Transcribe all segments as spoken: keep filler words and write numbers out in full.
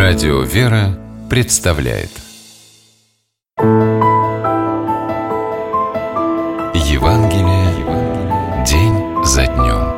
Радио «Вера» представляет Евангелие день за днем.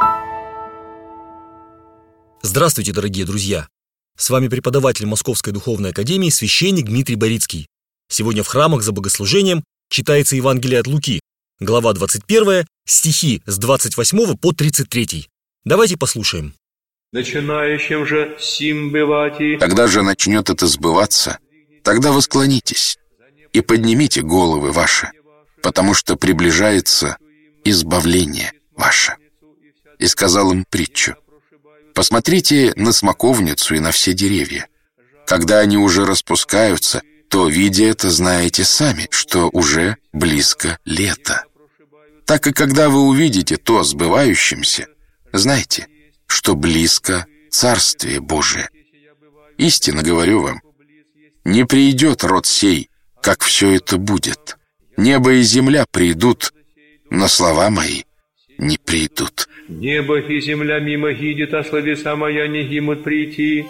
Здравствуйте, дорогие друзья! С вами преподаватель Московской Духовной Академии, священник Дмитрий Борицкий. Сегодня в храмах за богослужением читается Евангелие от Луки, глава двадцать первая, стихи с двадцать восьмого по тридцать третий. Давайте послушаем. Начинающим же сим бывать и... Когда же начнет это сбываться, тогда восклонитесь и поднимите головы ваши, потому что приближается избавление ваше. И сказал им притчу: посмотрите на смоковницу и на все деревья. Когда они уже распускаются, то, видя это, знаете сами, что уже близко лето. Так и когда вы увидите то сбывающимся, знайте, что близко Царствие Божие. Истинно говорю вам, не придет род сей, как все это будет. Небо и земля придут, но слова мои не придут. Небо и земля мимо гидет, а словеса моя не гимут прийти.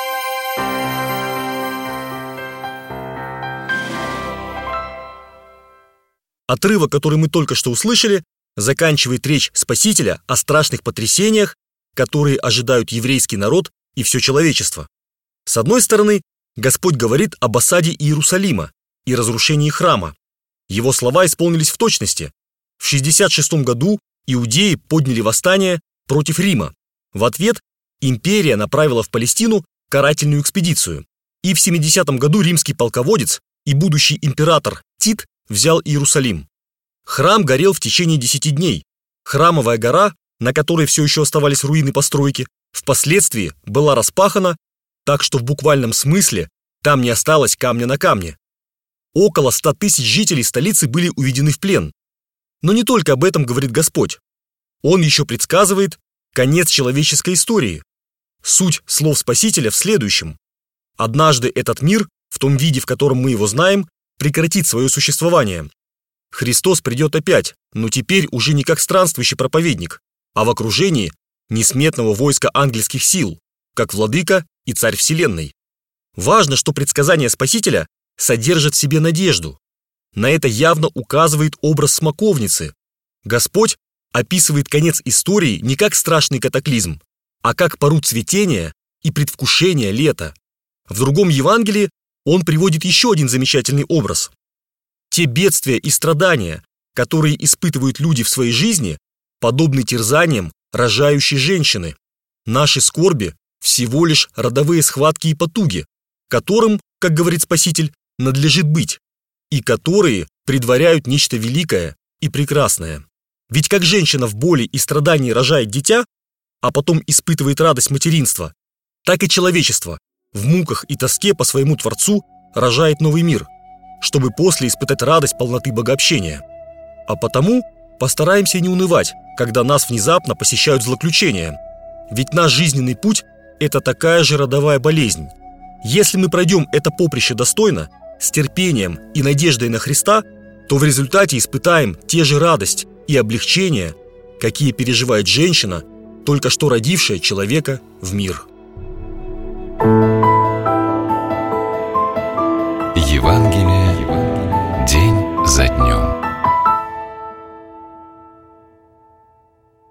Отрывок, который мы только что услышали, заканчивает речь Спасителя о страшных потрясениях, которые ожидают еврейский народ и все человечество. С одной стороны, Господь говорит об осаде Иерусалима и разрушении храма. Его слова исполнились в точности. В шестьдесят шестом году иудеи подняли восстание против Рима. В ответ империя направила в Палестину карательную экспедицию. И в семидесятом году римский полководец и будущий император Тит взял Иерусалим. Храм горел в течение десяти дней. Храмовая гора, на которой все еще оставались руины постройки, впоследствии была распахана, так что в буквальном смысле там не осталось камня на камне. Около ста тысяч жителей столицы были уведены в плен. Но не только об этом говорит Господь. Он еще предсказывает конец человеческой истории. Суть слов Спасителя в следующем. Однажды этот мир, в том виде, в котором мы его знаем, прекратит свое существование. Христос придет опять, но теперь уже не как странствующий проповедник, а в окружении несметного войска ангельских сил, как владыка и царь вселенной. Важно, что предсказание Спасителя содержит в себе надежду. На это явно указывает образ смоковницы. Господь описывает конец истории не как страшный катаклизм, а как пору цветения и предвкушения лета. В другом Евангелии он приводит еще один замечательный образ. Те бедствия и страдания, которые испытывают люди в своей жизни, подобны терзаниям рожающей женщины. Наши скорби всего лишь родовые схватки и потуги, которым, как говорит Спаситель, надлежит быть, и которые предваряют нечто великое и прекрасное. Ведь как женщина в боли и страдании рожает дитя, а потом испытывает радость материнства, так и человечество в муках и тоске по своему Творцу рожает новый мир, чтобы после испытать радость полноты богообщения. А потому постараемся не унывать, когда нас внезапно посещают злоключения. Ведь наш жизненный путь – это такая же родовая болезнь. Если мы пройдем это поприще достойно, с терпением и надеждой на Христа, то в результате испытаем те же радость и облегчение, какие переживает женщина, только что родившая человека в мир.